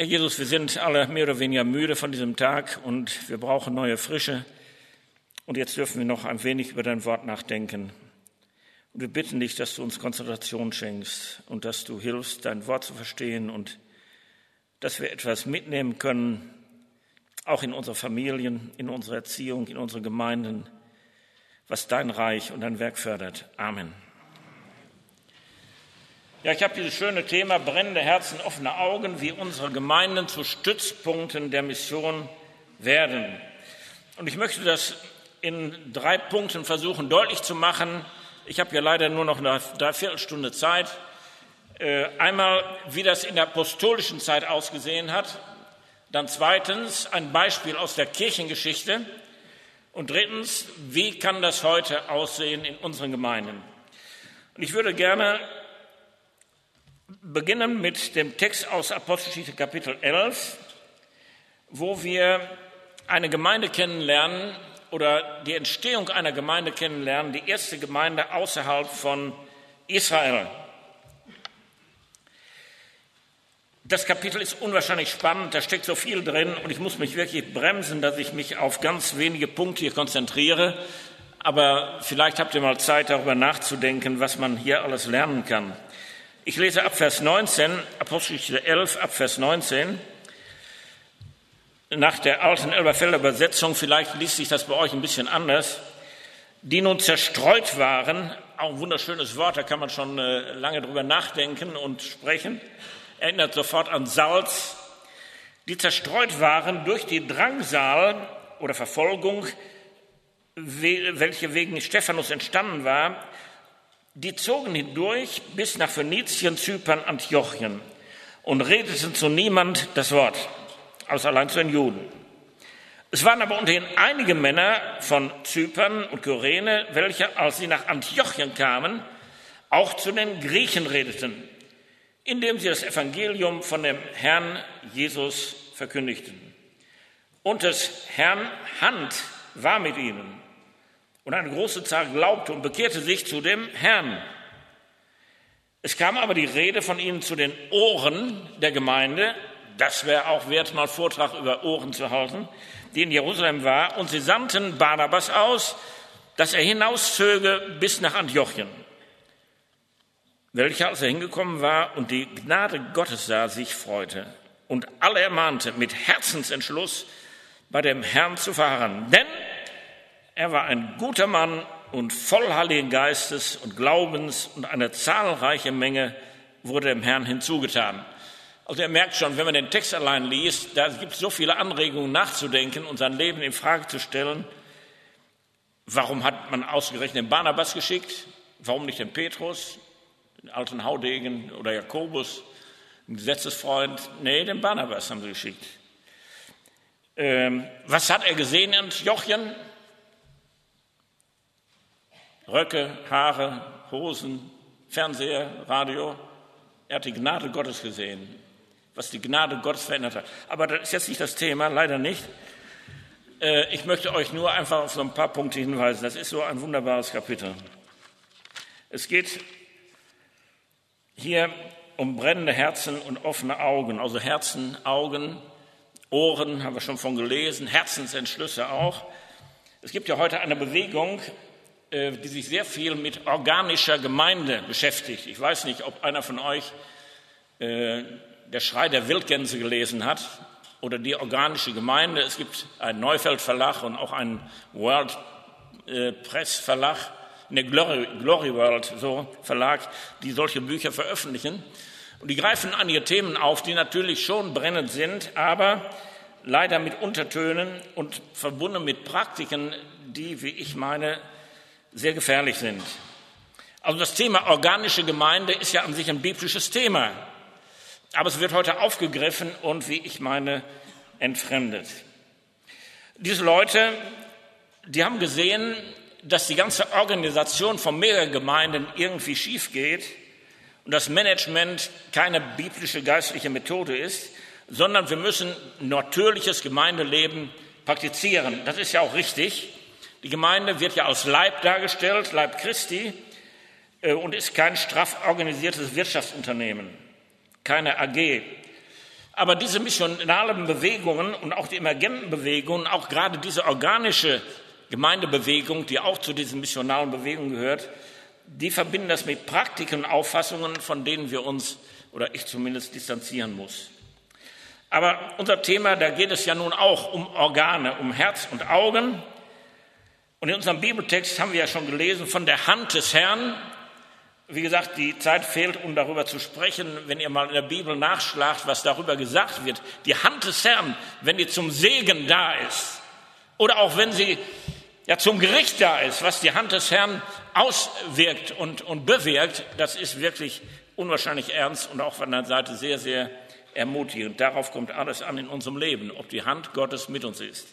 Herr Jesus, wir sind alle mehr oder weniger müde von diesem Tag und wir brauchen neue Frische. Und jetzt dürfen wir noch ein wenig über dein Wort nachdenken. Und wir bitten dich, dass du uns Konzentration schenkst und dass du hilfst, dein Wort zu verstehen und dass wir etwas mitnehmen können, auch in unsere Familien, in unsere Erziehung, in unsere Gemeinden, was dein Reich und dein Werk fördert. Amen. Ja, ich habe dieses schöne Thema brennende Herzen, offene Augen, wie unsere Gemeinden zu Stützpunkten der Mission werden. Und ich möchte das in 3 Punkten versuchen deutlich zu machen. Ich habe ja leider nur noch eine Dreiviertelstunde Zeit. Einmal, wie das in der apostolischen Zeit ausgesehen hat. Dann zweitens, ein Beispiel aus der Kirchengeschichte. Und drittens, wie kann das heute aussehen in unseren Gemeinden? Und ich würde gerne beginnen mit dem Text aus Apostelgeschichte Kapitel 11, wo wir eine Gemeinde kennenlernen oder die Entstehung einer Gemeinde kennenlernen, die erste Gemeinde außerhalb von Israel. Das Kapitel ist unwahrscheinlich spannend, da steckt so viel drin und ich muss mich wirklich bremsen, dass ich mich auf ganz wenige Punkte hier konzentriere. Aber vielleicht habt ihr mal Zeit, darüber nachzudenken, was man hier alles lernen kann. Ich lese ab Vers 19, Apostelgeschichte 11, ab Vers 19. Nach der alten Elberfelder Übersetzung, vielleicht liest sich das bei euch ein bisschen anders. Die nun zerstreut waren, auch ein wunderschönes Wort, da kann man schon lange drüber nachdenken und sprechen, erinnert sofort an Salz. Die zerstreut waren durch die Drangsal oder Verfolgung, welche wegen Stephanus entstanden war, die zogen hindurch bis nach Phönizien, Zypern, Antiochien und redeten zu niemand das Wort, außer allein zu den Juden. Es waren aber unter ihnen einige Männer von Zypern und Kyrene, welche, als sie nach Antiochien kamen, auch zu den Griechen redeten, indem sie das Evangelium von dem Herrn Jesus verkündigten. Und des Herrn Hand war mit ihnen. Und eine große Zahl glaubte und bekehrte sich zu dem Herrn. Es kam aber die Rede von ihnen zu den Ohren der Gemeinde, das wäre auch wert, mal Vortrag über Ohren zu halten, die in Jerusalem war, und sie sandten Barnabas aus, dass er hinauszöge bis nach Antiochien. Welcher, als er hingekommen war und die Gnade Gottes sah, sich freute und alle ermahnte, mit Herzensentschluss bei dem Herrn zu fahren. Denn er war ein guter Mann und voll Heiligen Geistes und Glaubens, und eine zahlreiche Menge wurde dem Herrn hinzugetan. Also ihr merkt schon, wenn man den Text allein liest, da gibt es so viele Anregungen nachzudenken und sein Leben in Frage zu stellen. Warum hat man ausgerechnet den Barnabas geschickt? Warum nicht den Petrus, den alten Haudegen, oder Jakobus, den Gesetzesfreund? Nee, den Barnabas haben sie geschickt. Was hat er gesehen in Antiochien? Röcke, Haare, Hosen, Fernseher, Radio. Er hat die Gnade Gottes gesehen, was die Gnade Gottes verändert hat. Aber das ist jetzt nicht das Thema, leider nicht. Ich möchte euch nur einfach auf so ein paar Punkte hinweisen. Das ist so ein wunderbares Kapitel. Es geht hier um brennende Herzen und offene Augen. Also Herzen, Augen, Ohren haben wir schon von gelesen, Herzensentschlüsse auch. Es gibt ja heute eine Bewegung, die sich sehr viel mit organischer Gemeinde beschäftigt. Ich weiß nicht, ob einer von euch Der Schrei der Wildgänse gelesen hat oder die organische Gemeinde. Es gibt einen Neufeld Verlag und auch einen World Press Verlag, eine Glory World so Verlag, die solche Bücher veröffentlichen. Und die greifen einige Themen auf, die natürlich schon brennend sind, aber leider mit Untertönen und verbunden mit Praktiken, die, wie ich meine, sehr gefährlich sind. Also das Thema organische Gemeinde ist ja an sich ein biblisches Thema, aber es wird heute aufgegriffen und, wie ich meine, entfremdet. Diese Leute, die haben gesehen, dass die ganze Organisation von Megagemeinden irgendwie schief geht und das Management keine biblische geistliche Methode ist, sondern wir müssen natürliches Gemeindeleben praktizieren. Das ist ja auch richtig. Die Gemeinde wird ja als Leib dargestellt, Leib Christi, und ist kein straff organisiertes Wirtschaftsunternehmen, keine AG. Aber diese missionalen Bewegungen und auch die emergenten Bewegungen, auch gerade diese organische Gemeindebewegung, die auch zu diesen missionalen Bewegungen gehört, die verbinden das mit Praktiken und Auffassungen, von denen wir uns, oder ich zumindest, distanzieren muss. Aber unser Thema, da geht es ja nun auch um Organe, um Herz und Augen. Und in unserem Bibeltext haben wir ja schon gelesen von der Hand des Herrn. Wie gesagt, die Zeit fehlt, um darüber zu sprechen. Wenn ihr mal in der Bibel nachschlagt, was darüber gesagt wird, die Hand des Herrn, wenn die zum Segen da ist oder auch wenn sie ja zum Gericht da ist, was die Hand des Herrn auswirkt und bewirkt, das ist wirklich unwahrscheinlich ernst und auch von der Seite sehr, sehr ermutigend. Darauf kommt alles an in unserem Leben, ob die Hand Gottes mit uns ist.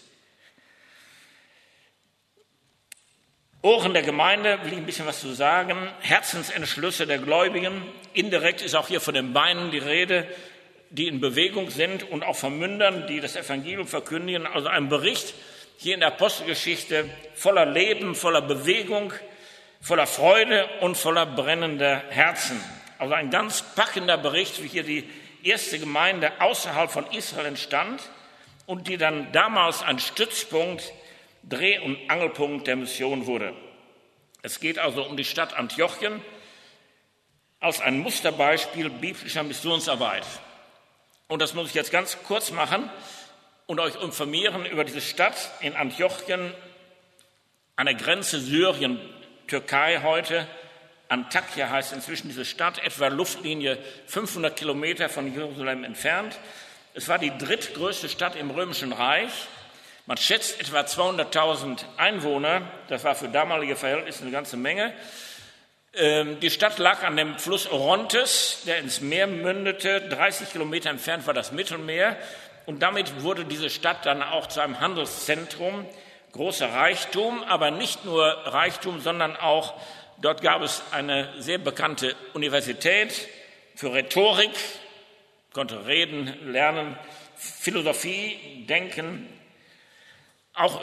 Ohren der Gemeinde, will ich ein bisschen was zu sagen. Herzensentschlüsse der Gläubigen. Indirekt ist auch hier von den Beinen die Rede, die in Bewegung sind und auch von Mündern, die das Evangelium verkündigen. Also ein Bericht hier in der Apostelgeschichte voller Leben, voller Bewegung, voller Freude und voller brennender Herzen. Also ein ganz packender Bericht, wie hier die erste Gemeinde außerhalb von Israel entstand und die dann damals ein Stützpunkt, Dreh- und Angelpunkt der Mission wurde. Es geht also um die Stadt Antiochien als ein Musterbeispiel biblischer Missionsarbeit. Und das muss ich jetzt ganz kurz machen und euch informieren über diese Stadt in Antiochien an der Grenze Syrien, Türkei heute. Antakya heißt inzwischen diese Stadt, etwa Luftlinie 500 Kilometer von Jerusalem entfernt. Es war die drittgrößte Stadt im Römischen Reich. Man schätzt etwa 200.000 Einwohner. Das war für damalige Verhältnisse eine ganze Menge. Die Stadt lag an dem Fluss Orontes, der ins Meer mündete. 30 Kilometer entfernt war das Mittelmeer. Und damit wurde diese Stadt dann auch zu einem Handelszentrum. Großer Reichtum, aber nicht nur Reichtum, sondern auch dort gab es eine sehr bekannte Universität für Rhetorik, konnte reden, lernen, Philosophie, Denken, auch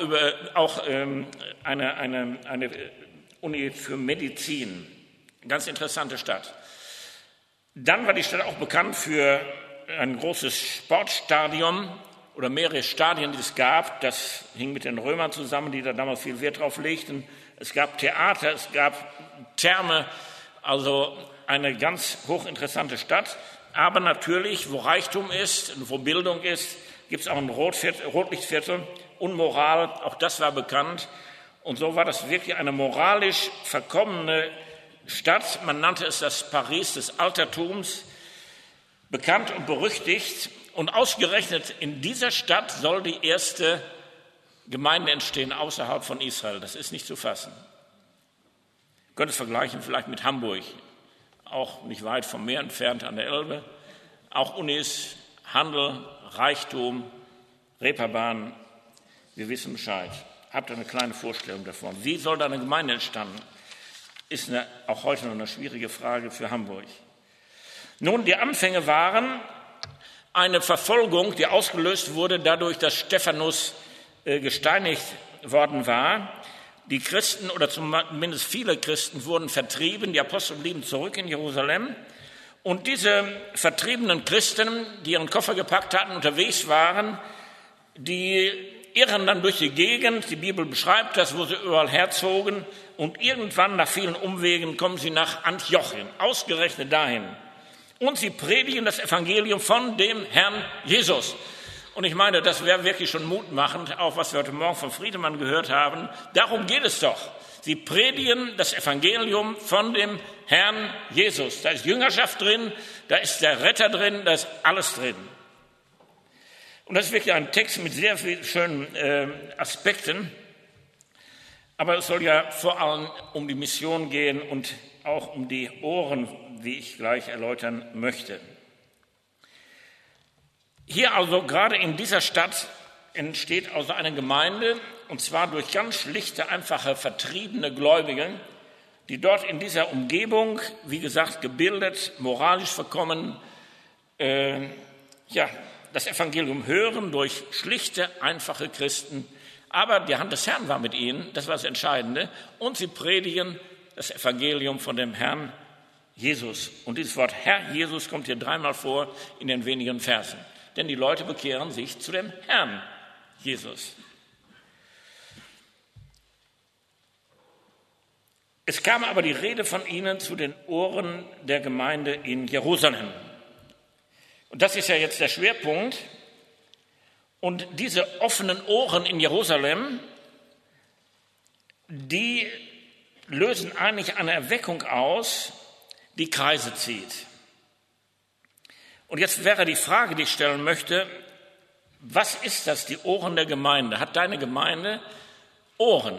eine Uni für Medizin. Ganz interessante Stadt. Dann war die Stadt auch bekannt für ein großes Sportstadion oder mehrere Stadien, die es gab. Das hing mit den Römern zusammen, die da damals viel Wert drauf legten. Es gab Theater, es gab Therme, also eine ganz hochinteressante Stadt. Aber natürlich, wo Reichtum ist und wo Bildung ist, gibt es auch ein Rotlichtviertel. Unmoral, auch das war bekannt. Und so war das wirklich eine moralisch verkommene Stadt. Man nannte es das Paris des Altertums, bekannt und berüchtigt. Und ausgerechnet in dieser Stadt soll die erste Gemeinde entstehen außerhalb von Israel. Das ist nicht zu fassen. Ihr könnt es vergleichen vielleicht mit Hamburg, auch nicht weit vom Meer entfernt an der Elbe. Auch Unis, Handel, Reichtum, Reeperbahn. Wir wissen Bescheid. Habt ihr eine kleine Vorstellung davon? Wie soll da eine Gemeinde entstanden? Ist auch heute noch eine schwierige Frage für Hamburg. Nun, die Anfänge waren eine Verfolgung, die ausgelöst wurde dadurch, dass Stephanus gesteinigt worden war. Die Christen oder zumindest viele Christen wurden vertrieben. Die Apostel blieben zurück in Jerusalem. Und diese vertriebenen Christen, die ihren Koffer gepackt hatten, unterwegs waren, die irren dann durch die Gegend, die Bibel beschreibt das, wo sie überall herzogen und irgendwann nach vielen Umwegen kommen sie nach Antiochien, ausgerechnet dahin. Und sie predigen das Evangelium von dem Herrn Jesus. Und ich meine, das wäre wirklich schon mutmachend, auch was wir heute Morgen von Friedemann gehört haben. Darum geht es doch. Sie predigen das Evangelium von dem Herrn Jesus. Da ist Jüngerschaft drin, da ist der Retter drin, da ist alles drin. Und das ist wirklich ein Text mit sehr vielen schönen Aspekten. Aber es soll ja vor allem um die Mission gehen und auch um die Ohren, wie ich gleich erläutern möchte. Hier also, gerade in dieser Stadt, entsteht also eine Gemeinde, und zwar durch ganz schlichte, einfache, vertriebene Gläubige, die dort in dieser Umgebung, wie gesagt, gebildet, moralisch verkommen, das Evangelium hören durch schlichte, einfache Christen. Aber die Hand des Herrn war mit ihnen, das war das Entscheidende. Und sie predigen das Evangelium von dem Herrn Jesus. Und dieses Wort Herr Jesus kommt hier dreimal vor in den wenigen Versen. denn die Leute bekehren sich zu dem Herrn Jesus. Es kam aber die Rede von ihnen zu den Ohren der Gemeinde in Jerusalem. Und das ist ja jetzt der Schwerpunkt. Und diese offenen Ohren in Jerusalem, die lösen eigentlich eine Erweckung aus, die Kreise zieht. Und jetzt wäre die Frage, die ich stellen möchte, was ist das, die Ohren der Gemeinde? Hat deine Gemeinde Ohren?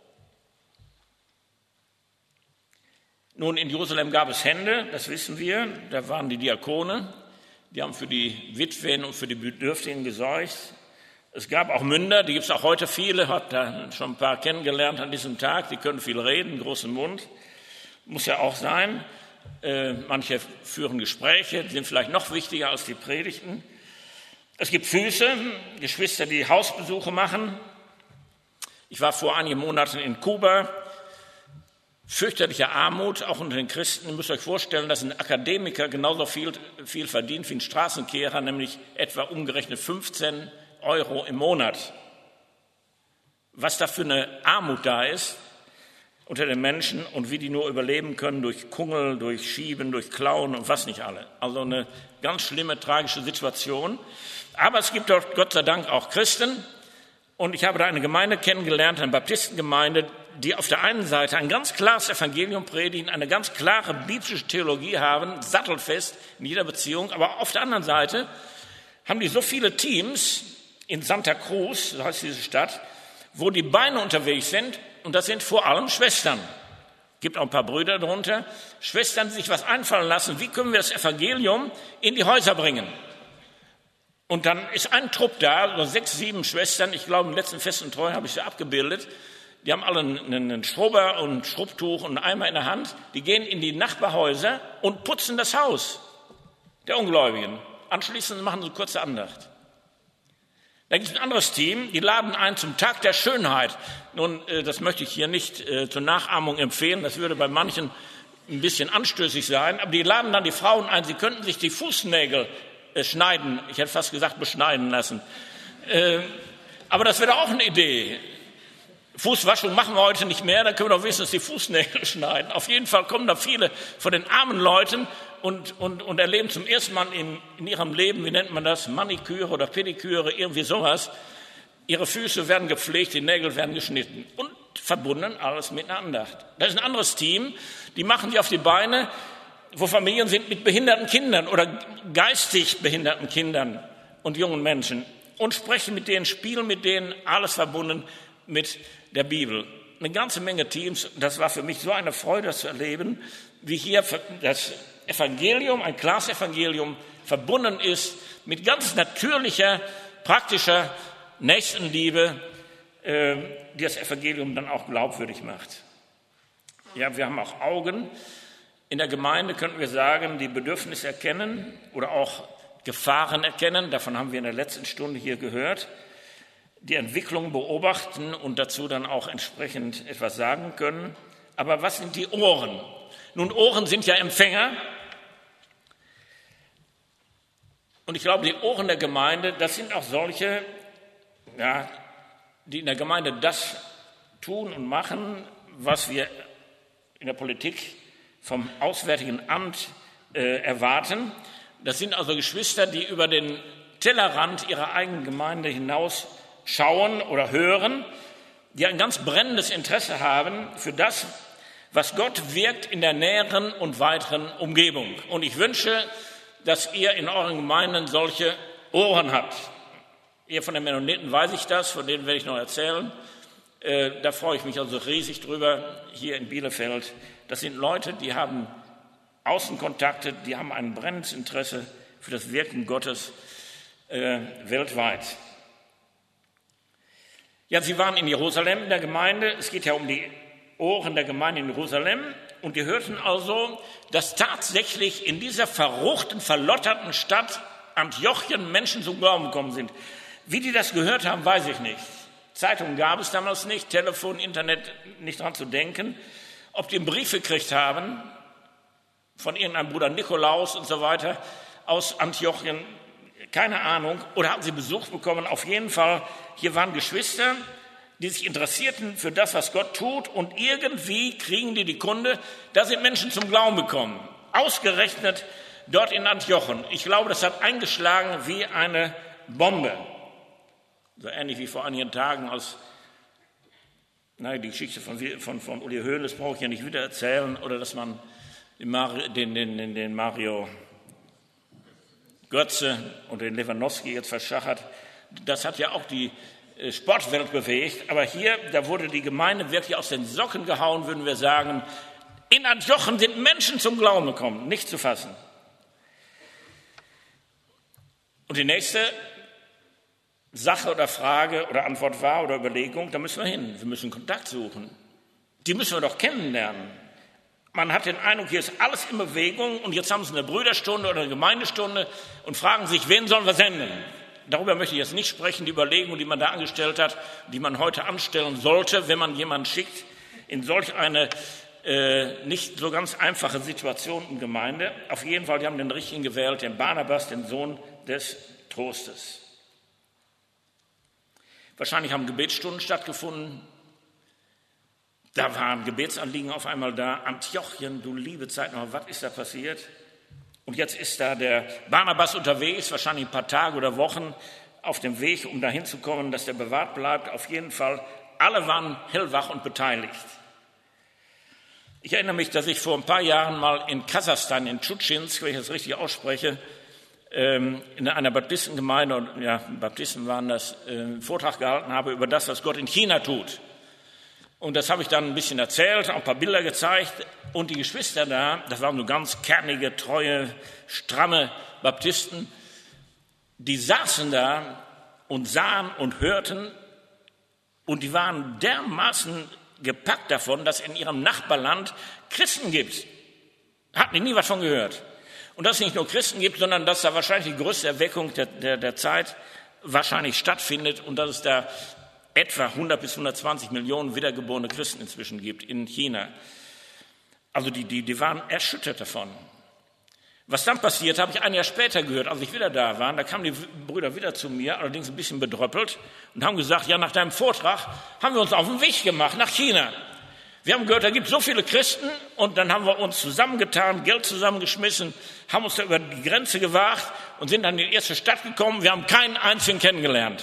Nun, in Jerusalem gab es Hände, das wissen wir, da waren die Diakone, die haben für die Witwen und für die Bedürftigen gesorgt. Es gab auch Münder, die gibt es auch heute viele, habe da schon ein paar kennengelernt an diesem Tag, die können viel reden, großen Mund, muss ja auch sein. Manche führen Gespräche, die sind vielleicht noch wichtiger als die Predigten. Es gibt Füße, Geschwister, die Hausbesuche machen. Ich war vor einigen Monaten in Kuba. Fürchterliche Armut, auch unter den Christen. Ihr müsst euch vorstellen, dass ein Akademiker genauso viel verdient wie ein Straßenkehrer, nämlich etwa umgerechnet 15 € im Monat. Was da für eine Armut da ist unter den Menschen und wie die nur überleben können durch Kungel, durch Schieben, durch Klauen und was nicht alle. Also eine ganz schlimme, tragische Situation. Aber es gibt dort Gott sei Dank auch Christen. Und ich habe da eine Gemeinde kennengelernt, eine Baptistengemeinde, die auf der einen Seite ein ganz klares Evangelium predigen, eine ganz klare biblische Theologie haben, sattelfest in jeder Beziehung. Aber auf der anderen Seite haben die so viele Teams in Santa Cruz, so heißt diese Stadt, wo die Beine unterwegs sind. Und das sind vor allem Schwestern. Es gibt auch ein paar Brüder darunter. Schwestern, die sich was einfallen lassen. Wie können wir das Evangelium in die Häuser bringen? Und dann ist ein Trupp da, so 6, 7 Schwestern, ich glaube im letzten Fest und Treu habe ich sie abgebildet, die haben alle einen Schrubber und ein Schrubbtuch und einen Eimer in der Hand, die gehen in die Nachbarhäuser und putzen das Haus der Ungläubigen. Anschließend machen sie eine kurze Andacht. Dann gibt es ein anderes Team, die laden ein zum Tag der Schönheit. Nun, das möchte ich hier nicht zur Nachahmung empfehlen, das würde bei manchen ein bisschen anstößig sein, aber die laden dann die Frauen ein, sie könnten sich die Fußnägel schneiden, ich hätte fast gesagt beschneiden lassen. Aber das wäre auch eine Idee. Fußwaschung machen wir heute nicht mehr, dann können wir doch wenigstens die Fußnägel schneiden. Auf jeden Fall kommen da viele von den armen Leuten und erleben zum ersten Mal in ihrem Leben, wie nennt man das, Maniküre oder Pediküre, irgendwie sowas. Ihre Füße werden gepflegt, die Nägel werden geschnitten und verbunden alles mit einer Andacht. Das ist ein anderes Team, die machen die auf die Beine, wo Familien sind mit behinderten Kindern oder geistig behinderten Kindern und jungen Menschen und sprechen mit denen, spielen mit denen, alles verbunden mit der Bibel. Eine ganze Menge Teams, das war für mich so eine Freude, das zu erleben, wie hier das Evangelium, ein klares Evangelium, verbunden ist mit ganz natürlicher, praktischer Nächstenliebe, die das Evangelium dann auch glaubwürdig macht. Ja, wir haben auch Augen. In der Gemeinde könnten wir sagen, die Bedürfnisse erkennen oder auch Gefahren erkennen. Davon haben wir in der letzten Stunde hier gehört. Die Entwicklung beobachten und dazu dann auch entsprechend etwas sagen können. Aber was sind die Ohren? Nun, Ohren sind ja Empfänger. Und ich glaube, die Ohren der Gemeinde, das sind auch solche, ja, die in der Gemeinde das tun und machen, was wir in der Politik vom Auswärtigen Amt erwarten. Das sind also Geschwister, die über den Tellerrand ihrer eigenen Gemeinde hinaus schauen oder hören, die ein ganz brennendes Interesse haben für das, was Gott wirkt in der näheren und weiteren Umgebung. Und ich wünsche, dass ihr in euren Gemeinden solche Ohren habt. Ihr von den Mennoniten weiß ich das, von denen werde ich noch erzählen. Da freue ich mich also riesig drüber, hier in Bielefeld. Das sind Leute, die haben Außenkontakte, die haben ein brennendes Interesse für das Wirken Gottes weltweit. Ja, sie waren in Jerusalem in der Gemeinde. Es geht ja um die Ohren der Gemeinde in Jerusalem. Und die hörten also, dass tatsächlich in dieser verruchten, verlotterten Stadt Antiochien Menschen zum Glauben gekommen sind. Wie die das gehört haben, weiß ich nicht. Zeitungen gab es damals nicht, Telefon, Internet, nicht dran zu denken. Ob die einen Brief gekriegt haben von irgendeinem Bruder Nikolaus und so weiter aus Antiochien, keine Ahnung, oder hatten sie Besuch bekommen? Auf jeden Fall, hier waren Geschwister, die sich interessierten für das, was Gott tut, und irgendwie kriegen die Kunde, da sind Menschen zum Glauben gekommen. Ausgerechnet dort in Antiochen. Ich glaube, das hat eingeschlagen wie eine Bombe. So ähnlich wie vor einigen Tagen die Geschichte von Uli Hoeneß brauche ich ja nicht wieder erzählen, oder dass man den Mario Götze und den Lewandowski jetzt verschachert. Das hat ja auch die Sportwelt bewegt, aber hier, da wurde die Gemeinde wirklich aus den Socken gehauen, würden wir sagen. In Antiochen sind Menschen zum Glauben gekommen, nicht zu fassen. Und die nächste Sache oder Frage oder Antwort war oder Überlegung, da müssen wir hin, wir müssen Kontakt suchen. Die müssen wir doch kennenlernen. Man hat den Eindruck, hier ist alles in Bewegung und jetzt haben sie eine Brüderstunde oder eine Gemeindestunde und fragen sich, wen sollen wir senden? Darüber möchte ich jetzt nicht sprechen, die Überlegung, die man da angestellt hat, die man heute anstellen sollte, wenn man jemanden schickt in solch eine nicht so ganz einfache Situation in Gemeinde. Auf jeden Fall, die haben den richtigen gewählt, den Barnabas, den Sohn des Trostes. Wahrscheinlich haben Gebetsstunden stattgefunden. Da waren Gebetsanliegen auf einmal da. Antiochien, du liebe Zeit, noch, was ist da passiert? Und jetzt ist da der Barnabas unterwegs, wahrscheinlich ein paar Tage oder Wochen auf dem Weg, um dahin zu kommen, dass der bewahrt bleibt. Auf jeden Fall, alle waren hellwach und beteiligt. Ich erinnere mich, dass ich vor ein paar Jahren mal in Kasachstan, in Tschutschinsk, wenn ich das richtig ausspreche, in einer Baptistengemeinde, ja, Baptisten waren das, einen Vortrag gehalten habe über das, was Gott in China tut. Und das habe ich dann ein bisschen erzählt, auch ein paar Bilder gezeigt. Und die Geschwister da, das waren so ganz kernige, treue, stramme Baptisten, die saßen da und sahen und hörten. Und die waren dermaßen gepackt davon, dass es in ihrem Nachbarland Christen gibt. Hatten die nie was von gehört. Und dass es nicht nur Christen gibt, sondern dass da wahrscheinlich die größte Erweckung der Zeit wahrscheinlich stattfindet und dass es da etwa 100 bis 120 Millionen wiedergeborene Christen inzwischen gibt in China. Also die waren erschüttert davon. Was dann passiert, habe ich ein Jahr später gehört, als ich wieder da war. Da kamen die Brüder wieder zu mir, allerdings ein bisschen bedröppelt, und haben gesagt, ja, nach deinem Vortrag haben wir uns auf den Weg gemacht nach China. Wir haben gehört, da gibt es so viele Christen, und dann haben wir uns zusammengetan, Geld zusammengeschmissen, haben uns da über die Grenze gewagt und sind dann in die erste Stadt gekommen. Wir haben keinen einzigen kennengelernt.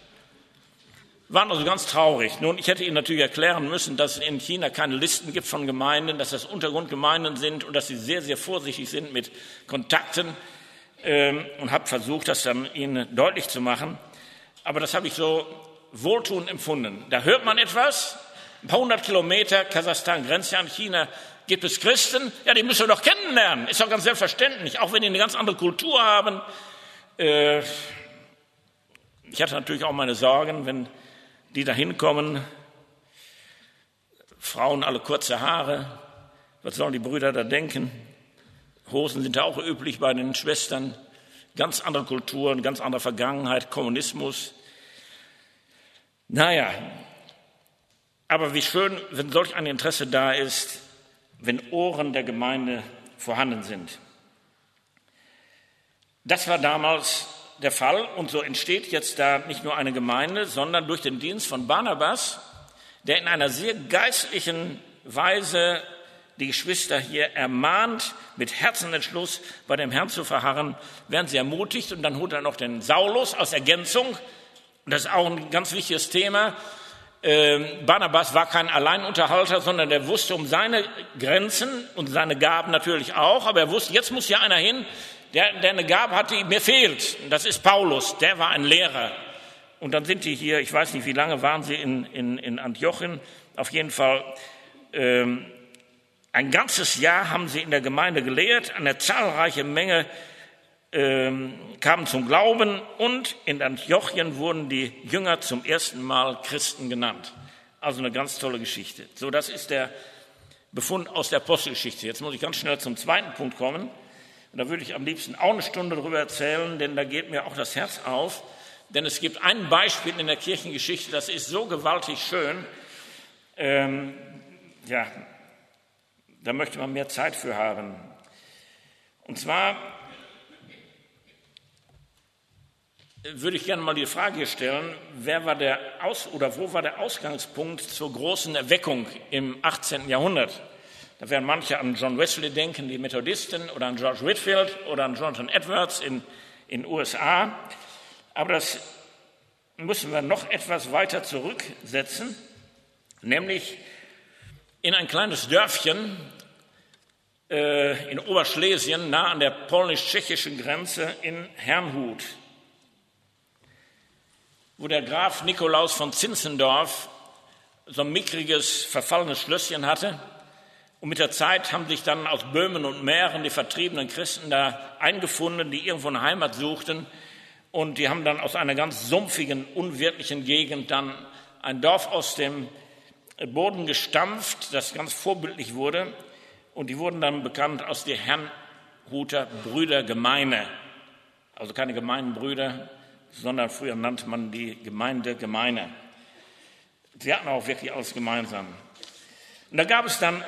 Waren also ganz traurig. Nun, ich hätte Ihnen natürlich erklären müssen, dass es in China keine Listen gibt von Gemeinden, dass das Untergrundgemeinden sind und dass sie sehr, sehr vorsichtig sind mit Kontakten, und habe versucht, das dann Ihnen deutlich zu machen. Aber das habe ich so wohltuend empfunden. Da hört man etwas, ein paar 100 Kilometer, Kasachstan, Grenze an China, gibt es Christen, ja, die müssen wir doch kennenlernen. Ist doch ganz selbstverständlich, auch wenn die eine ganz andere Kultur haben. Ich hatte natürlich auch meine Sorgen, wenn die da hinkommen, Frauen alle kurze Haare, was sollen die Brüder da denken? Hosen sind da auch üblich bei den Schwestern, ganz andere Kulturen, ganz andere Vergangenheit, Kommunismus. Naja, aber wie schön, wenn solch ein Interesse da ist, wenn Ohren der Gemeinde vorhanden sind. Das war damals der Fall, und so entsteht jetzt da nicht nur eine Gemeinde, sondern durch den Dienst von Barnabas, der in einer sehr geistlichen Weise die Geschwister hier ermahnt, mit Herzensentschluss bei dem Herrn zu verharren, werden sie ermutigt, und dann holt er noch den Saulus als Ergänzung, und das ist auch ein ganz wichtiges Thema. Barnabas war kein Alleinunterhalter, sondern er wusste um seine Grenzen und seine Gaben natürlich auch, aber er wusste, jetzt muss hier einer hin, der eine Gabe hat, die mir fehlt. Das ist Paulus, der war ein Lehrer. Und dann sind die hier, ich weiß nicht, wie lange waren sie in Antiochen, auf jeden Fall ein ganzes Jahr haben sie in der Gemeinde gelehrt, eine zahlreiche Menge kamen zum Glauben, und in Antiochien wurden die Jünger zum ersten Mal Christen genannt. Also eine ganz tolle Geschichte. So, das ist der Befund aus der Apostelgeschichte. Jetzt muss ich ganz schnell zum zweiten Punkt kommen. Und da würde ich am liebsten auch eine Stunde darüber erzählen, denn da geht mir auch das Herz auf. Denn es gibt ein Beispiel in der Kirchengeschichte, das ist so gewaltig schön. Ja, da möchte man mehr Zeit für haben. Und zwar würde ich gerne mal die Frage stellen, wo war der Ausgangspunkt zur großen Erweckung im 18. Jahrhundert? Da werden manche an John Wesley denken, die Methodisten, oder an George Whitefield oder an Jonathan Edwards in den USA. Aber das müssen wir noch etwas weiter zurücksetzen, nämlich in ein kleines Dörfchen in Oberschlesien, nah an der polnisch-tschechischen Grenze in Herrnhut, wo der Graf Nikolaus von Zinzendorf so ein mickriges, verfallenes Schlösschen hatte. Und mit der Zeit haben sich dann aus Böhmen und Mähren die vertriebenen Christen da eingefunden, die irgendwo eine Heimat suchten. Und die haben dann aus einer ganz sumpfigen, unwirtlichen Gegend dann ein Dorf aus dem Boden gestampft, das ganz vorbildlich wurde. Und die wurden dann bekannt als die Herrnhuter Brüdergemeine. Also keine Gemeindenbrüder, sondern früher nannte man die Gemeinde Gemeine. Sie hatten auch wirklich alles gemeinsam. Und da gab es dann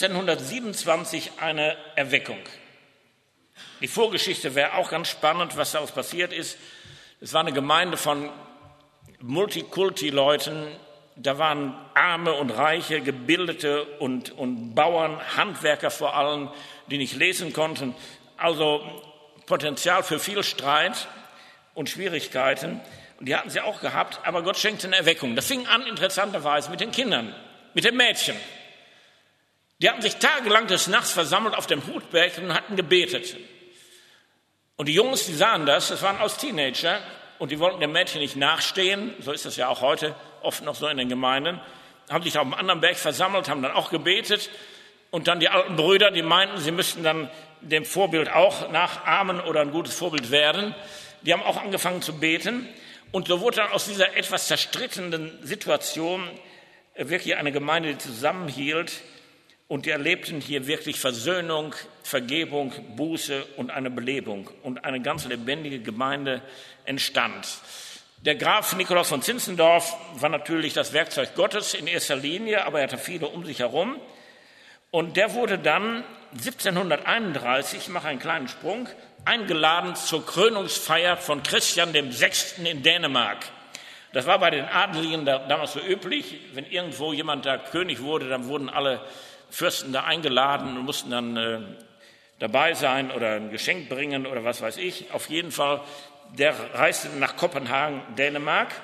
1727 eine Erweckung. Die Vorgeschichte wäre auch ganz spannend, was daraus passiert ist. Es war eine Gemeinde von Multikulti-Leuten. Da waren Arme und Reiche, Gebildete und Bauern, Handwerker vor allem, die nicht lesen konnten. Also Potenzial für viel Streit und Schwierigkeiten. Und die hatten sie auch gehabt, aber Gott schenkte eine Erweckung. Das fing an, interessanterweise, mit den Kindern, mit den Mädchen. Die hatten sich tagelang des Nachts versammelt auf dem Hutberg und hatten gebetet. Und die Jungs, die sahen das waren aus Teenager, und die wollten dem Mädchen nicht nachstehen, so ist das ja auch heute oft noch so in den Gemeinden, haben sich auf einem anderen Berg versammelt, haben dann auch gebetet, und dann die alten Brüder, die meinten, sie müssten dann dem Vorbild auch nachahmen oder ein gutes Vorbild werden, die haben auch angefangen zu beten, und so wurde dann aus dieser etwas zerstrittenen Situation wirklich eine Gemeinde, die zusammenhielt, und die erlebten hier wirklich Versöhnung, Vergebung, Buße und eine Belebung. Und eine ganz lebendige Gemeinde entstand. Der Graf Nikolaus von Zinzendorf war natürlich das Werkzeug Gottes in erster Linie, aber er hatte viele um sich herum. Und der wurde dann 1731, ich mache einen kleinen Sprung, eingeladen zur Krönungsfeier von Christian VI. In Dänemark. Das war bei den Adeligen damals so üblich. Wenn irgendwo jemand da König wurde, dann wurden alle Fürsten da eingeladen und mussten dann dabei sein oder ein Geschenk bringen oder was weiß ich. Auf jeden Fall, der reiste nach Kopenhagen, Dänemark.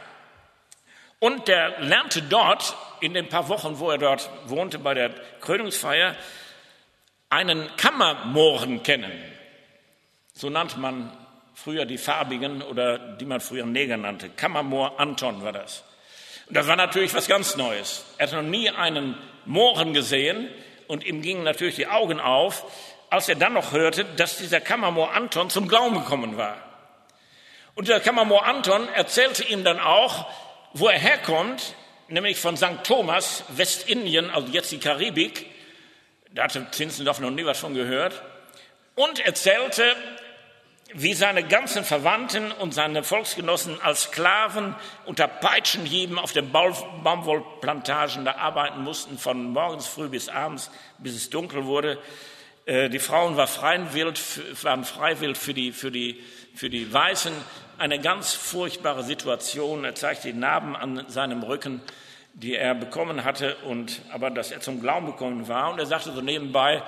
Und der lernte dort, in den paar Wochen, wo er dort wohnte, bei der Krönungsfeier, einen Kammermohren kennen. So nannte man früher die Farbigen oder die man früher Neger nannte. Kammermohr Anton war das. Und das war natürlich was ganz Neues. Er hatte noch nie einen Mohren gesehen und ihm gingen natürlich die Augen auf, als er dann noch hörte, dass dieser Kammermohr Anton zum Glauben gekommen war. Und der Kammermohr Anton erzählte ihm dann auch, wo er herkommt, nämlich von St. Thomas, Westindien, also jetzt die Karibik. Da hatte Zinzendorf noch nie was von gehört. Und erzählte, wie seine ganzen Verwandten und seine Volksgenossen als Sklaven unter Peitschenhieben auf den Baumwollplantagen da arbeiten mussten, von morgens früh bis abends, bis es dunkel wurde. Die Frauen waren freiwillig für die Weißen. Eine ganz furchtbare Situation. Er zeigte die Narben an seinem Rücken, die er bekommen hatte, aber dass er zum Glauben gekommen war. Und er sagte so nebenbei,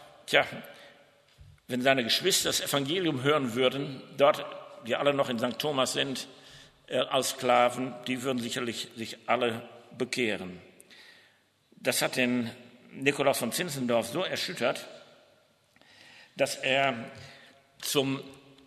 wenn seine Geschwister das Evangelium hören würden, dort, die alle noch in St. Thomas sind, als Sklaven, die würden sicherlich sich alle bekehren. Das hat den Nikolaus von Zinzendorf so erschüttert, dass er zum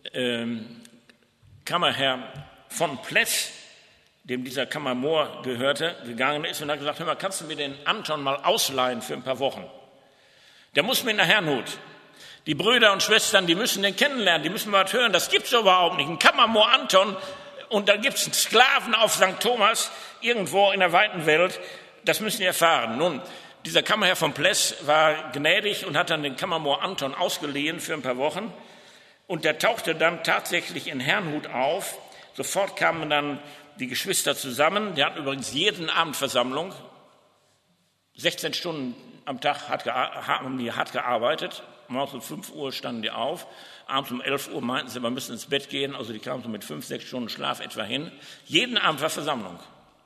Kammerherr von Pless, dem dieser Kammermohr gehörte, gegangen ist und hat gesagt, hör mal, kannst du mir den Anton mal ausleihen für ein paar Wochen? Der muss mit nach Herrnhut. Die Brüder und Schwestern, die müssen den kennenlernen, die müssen mal was hören. Das gibt's überhaupt nicht. Ein Kammermohr Anton und dann gibt's einen Sklaven auf St. Thomas irgendwo in der weiten Welt. Das müssen die erfahren. Nun, dieser Kammerherr von Pless war gnädig und hat dann den Kammermohr Anton ausgeliehen für ein paar Wochen. Und der tauchte dann tatsächlich in Herrnhut auf. Sofort kamen dann die Geschwister zusammen. Die hatten übrigens jeden Abend Versammlung. 16 Stunden am Tag haben die hart gearbeitet. Morgens um 5 Uhr standen die auf. Abends um 11 Uhr meinten sie, wir müssen ins Bett gehen. Also die kamen so mit 5, 6 Stunden Schlaf etwa hin. Jeden Abend war Versammlung.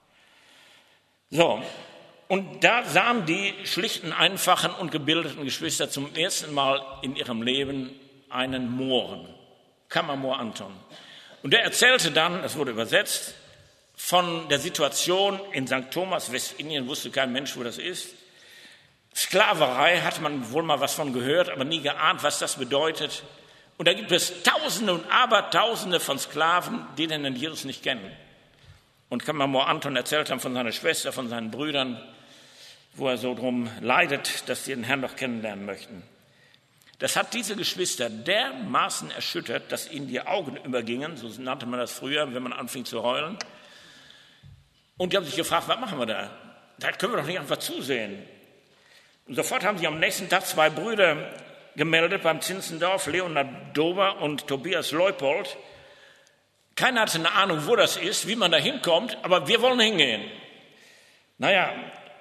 So, und da sahen die schlichten, einfachen und gebildeten Geschwister zum ersten Mal in ihrem Leben einen Mohren, Kammermohr Anton. Und der erzählte dann, das wurde übersetzt, von der Situation in St. Thomas, Westindien, wusste kein Mensch, wo das ist. Sklaverei hat man wohl mal was von gehört, aber nie geahnt, was das bedeutet. Und da gibt es Tausende und Abertausende von Sklaven, die den Jesus nicht kennen. Und Kammermohr Anton erzählt dann von seiner Schwester, von seinen Brüdern, wo er so drum leidet, dass sie den Herrn doch kennenlernen möchten. Das hat diese Geschwister dermaßen erschüttert, dass ihnen die Augen übergingen, so nannte man das früher, wenn man anfing zu heulen. Und die haben sich gefragt, was machen wir da? Da können wir doch nicht einfach zusehen. Und sofort haben sich am nächsten Tag 2 Brüder gemeldet beim Zinzendorf, Leonhard Dober und Tobias Leupold. Keiner hatte eine Ahnung, wo das ist, wie man da hinkommt, aber wir wollen hingehen. Naja,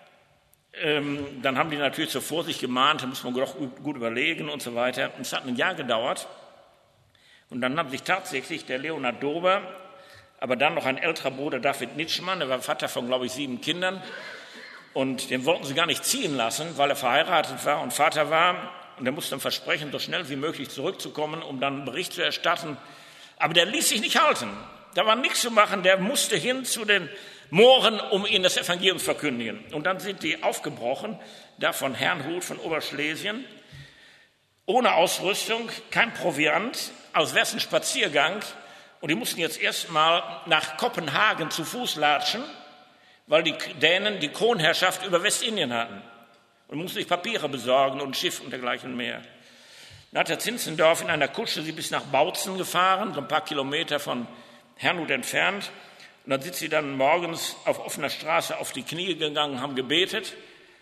dann haben die natürlich zur Vorsicht gemahnt, da muss man doch gut überlegen und so weiter. Und es hat ein Jahr gedauert. Und dann haben sich tatsächlich der Leonhard Dober, aber dann noch ein älterer Bruder David Nitschmann, der war Vater von, glaube ich, 7 Kindern, und den wollten sie gar nicht ziehen lassen, weil er verheiratet war und Vater war. Und er musste dann versprechen, so schnell wie möglich zurückzukommen, um dann einen Bericht zu erstatten. Aber der ließ sich nicht halten. Da war nichts zu machen. Der musste hin zu den Mohren, um ihnen das Evangelium zu verkündigen. Und dann sind die aufgebrochen, da von Herrnhut, von Oberschlesien, ohne Ausrüstung, kein Proviant, als wäre es ein Spaziergang. Und die mussten jetzt erstmal nach Kopenhagen zu Fuß latschen, weil die Dänen die Kronherrschaft über Westindien hatten. Und mussten sich Papiere besorgen und ein Schiff und dergleichen mehr. Dann hat der Zinzendorf in einer Kutsche sie bis nach Bautzen gefahren, so ein paar Kilometer von Herrnhut entfernt. Und dann sind sie dann morgens auf offener Straße auf die Knie gegangen, haben gebetet.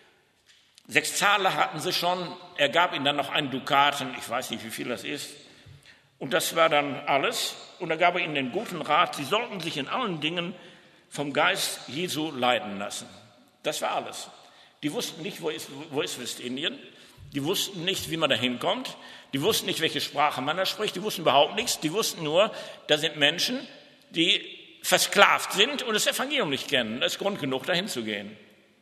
6 Taler hatten sie schon. Er gab ihnen dann noch einen Dukaten, ich weiß nicht, wie viel das ist. Und das war dann alles. Und er gab ihnen den guten Rat, sie sollten sich in allen Dingen vom Geist Jesu leiten lassen. Das war alles. Die wussten nicht, wo ist Westindien. Die wussten nicht, wie man da hinkommt. Die wussten nicht, welche Sprache man da spricht. Die wussten überhaupt nichts. Die wussten nur, da sind Menschen, die versklavt sind und das Evangelium nicht kennen. Das ist Grund genug, dahin zu gehen.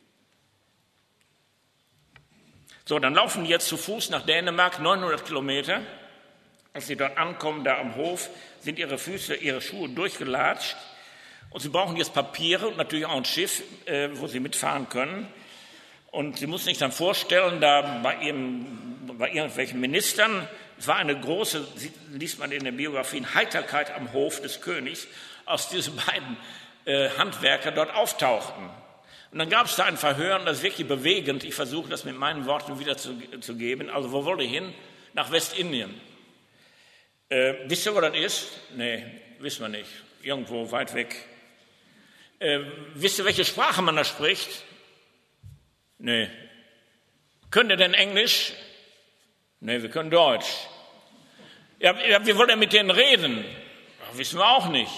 So, dann laufen die jetzt zu Fuß nach Dänemark, 900 Kilometer. Als sie dort ankommen, da am Hof, sind ihre Füße, ihre Schuhe durchgelatscht. Und sie brauchen jetzt Papiere und natürlich auch ein Schiff, wo sie mitfahren können. Und sie mussten sich dann vorstellen, da bei irgendwelchen Ministern, es war eine große, liest man in den Biografien, Heiterkeit am Hof des Königs, als diese beiden Handwerker dort auftauchten. Und dann gab es da ein Verhör, und das ist wirklich bewegend. Ich versuche das mit meinen Worten wiederzugeben. Also, wo wollt ihr hin? Nach Westindien. Wisst ihr, wo das ist? Nee, wissen wir nicht. Irgendwo weit weg. Wisst ihr, welche Sprache man da spricht? Nee. Könnt ihr denn Englisch? Nee, wir können Deutsch. Ja, wie wollt ihr mit denen reden? Ja, wissen wir auch nicht.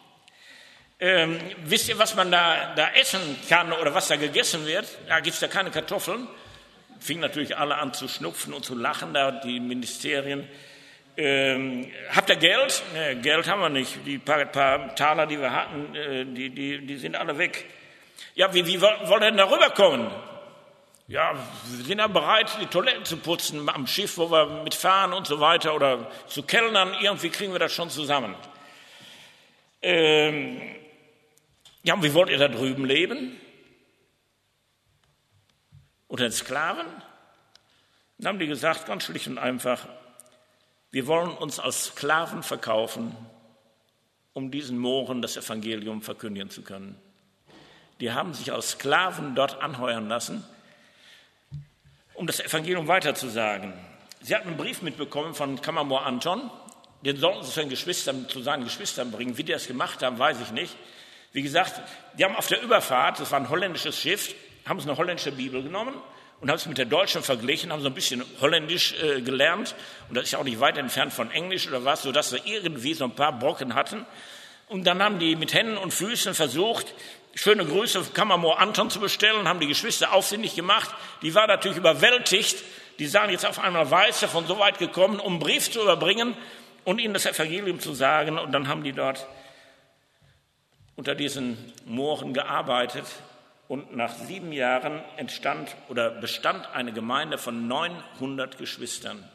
Wisst ihr, was man da essen kann oder was da gegessen wird? Da gibt es da keine Kartoffeln. Fingen natürlich alle an zu schnupfen und zu lachen, da die Ministerien. Habt ihr Geld? Nee, Geld haben wir nicht. Die paar Taler, die wir hatten, die sind alle weg. Ja, wie wollen wir denn da rüberkommen? Ja, wir sind ja bereit, die Toiletten zu putzen am Schiff, wo wir mitfahren und so weiter, oder zu kellnern. Irgendwie kriegen wir das schon zusammen. Ja, und wie wollt ihr da drüben leben? Unter den Sklaven? Dann haben die gesagt, ganz schlicht und einfach, wir wollen uns als Sklaven verkaufen, um diesen Mohren das Evangelium verkündigen zu können. Die haben sich als Sklaven dort anheuern lassen, um das Evangelium weiterzusagen. Sie hatten einen Brief mitbekommen von Kammermohr Anton, den sollten sie zu seinen Geschwistern bringen. Wie die das gemacht haben, weiß ich nicht. Wie gesagt, die haben auf der Überfahrt, das war ein holländisches Schiff, haben sie eine holländische Bibel genommen und haben es mit der deutschen verglichen, haben so ein bisschen Holländisch gelernt. Und das ist ja auch nicht weit entfernt von Englisch oder was, sodass sie irgendwie so ein paar Brocken hatten. Und dann haben die mit Händen und Füßen versucht, schöne Grüße von Kammermohr Anton zu bestellen, haben die Geschwister aufsinnig gemacht. Die war natürlich überwältigt, die sahen jetzt auf einmal Weiße von so weit gekommen, um einen Brief zu überbringen und ihnen das Evangelium zu sagen. Und dann haben die dort unter diesen Mohren gearbeitet. Und nach 7 Jahren bestand eine Gemeinde von 900 Geschwistern,